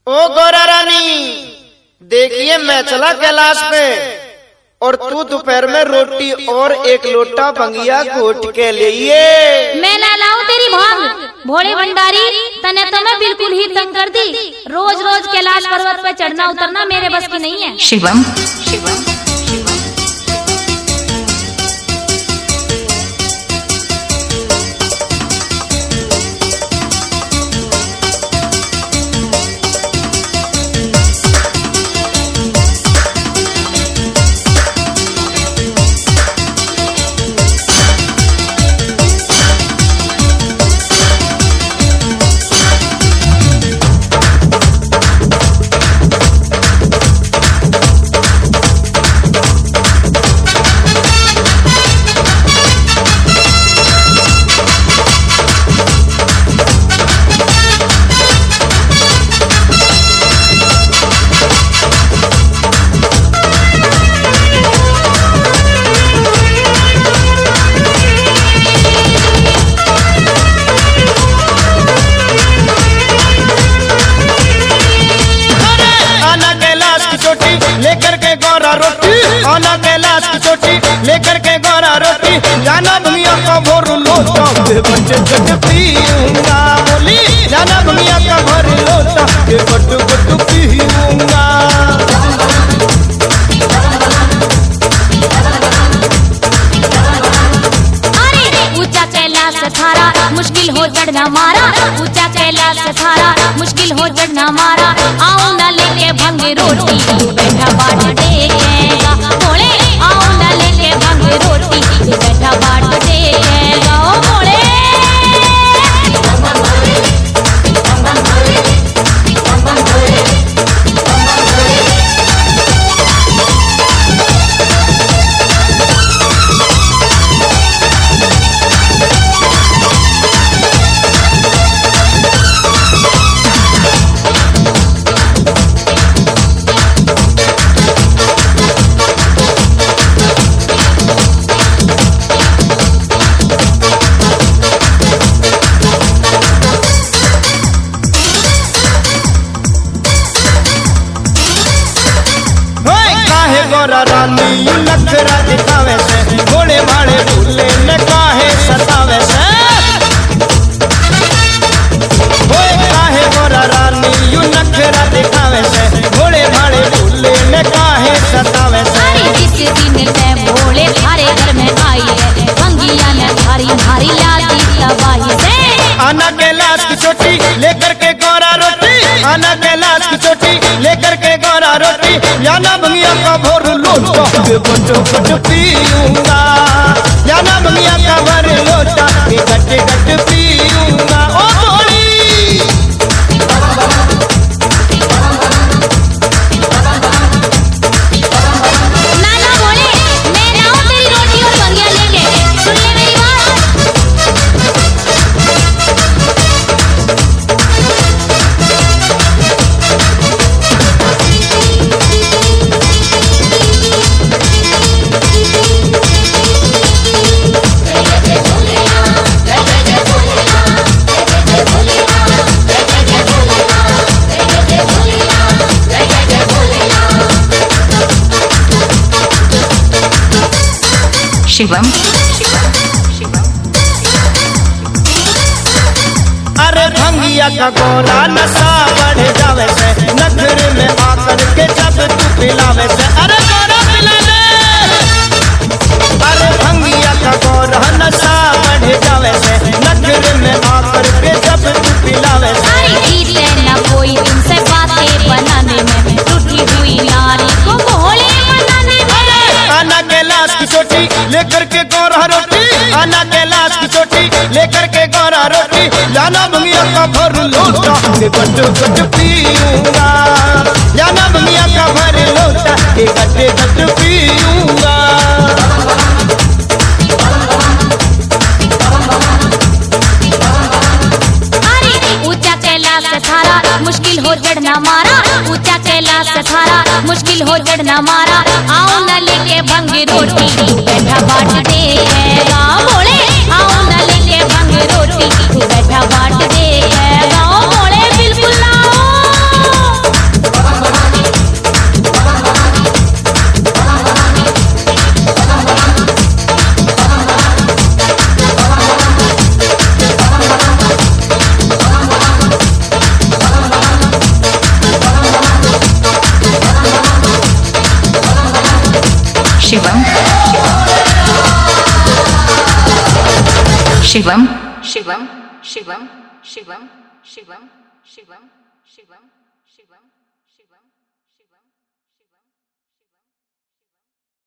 ओ गौरा रानी, देखिए मैं चला कैलाश पे और तू दोपहर में रोटी और एक लोटा बंगिया घोट के लिए। मैं ना लाऊं तेरी भांग भोले भंडारी, तने तो मैं बिल्कुल ही तंग कर दी। रोज रोज कैलाश पर्वत पे चढ़ना उतरना मेरे बस की नहीं है। शिवम शिवम लेकर के गौरा रोटी, आना कैलाश की चोटी लेकर के गौरा रोटी, जाना भैया का भोर लोटा बट बट पीऊंगा। बोली जाना भैया का भोर लोटा बट बट पीऊंगा। ऊंचा कैलाश थारा मुश्किल हो चढ़ना मारा, ऊंचा कैलाश थारा मुश्किल हो चढ़ना मारा। आओ न लेके भंग रोटी तू बैठा बाट टेकेगा भोले, आओ न लेके भंग रोटी तू बैठा बाट टेकेगा ओ भोले। गौरा रानी नखरा दिखावे से, घोड़े भाड़े भूले न काहे सतावे से। काहे गौरा रानी यू नखरा दिखावे से, घोड़े भाड़े भूले न काहे सतावे से। जिस दिन मैं भोले थारे घर में आई है, भंगिया ने भारी भारी लादी तबाही से। आना कैलाश की चोटी लेकर के गौरा रोटी, आना कैलाश की चोटी लेकर के गौरा रोटी, जाना भंगिया का भोर लोटा बट बट पीऊंगा। जाना भंगिया का भर लोटा गट गट पीऊंगा। ओ भोली नाना भोले, मैं लाऊं तेरी रोटी और बंगिया लेके, सुन ले मेरी बात। शिवम अरे भंगिया का गोरा नशा बढ़ जावे से, नखरे में आकर के जब तू पिलावे से। अरे गोरा पिला दे। अरे भंगिया का गोरा नशा बढ़ जावे से, नखरे में आकर के जब तू पिलावे से। जीते न कोई तुमसे बातें बनाने में, टूटी हुई नारी को भोले बनाने में। आना कैलाश की चोटी लेकर के गौरा रोटी, आना कैलाश की चोटी लेकर के गौरा रोटी, जाना भंगिया का भर लोटा बट बट पीऊंगा। जाना भंगिया का भर लोटा गट गट पीऊंगा। ऊंचा कैलाश थारा मुश्किल हो चढ़ना मारा, ऊंचा कैलाश थारा मुश्किल हो चढ़ना मारा। आओ न लेके भंग रोटी बैठा बाट टेकेगा भोले, आओ न लेके भंग रोटी बैठा बाट टेकेगा भोले। बिल्कुल आओ। शिवम शिवम शिवम शिवम शिवम शिवम शिवम शिवम शिवम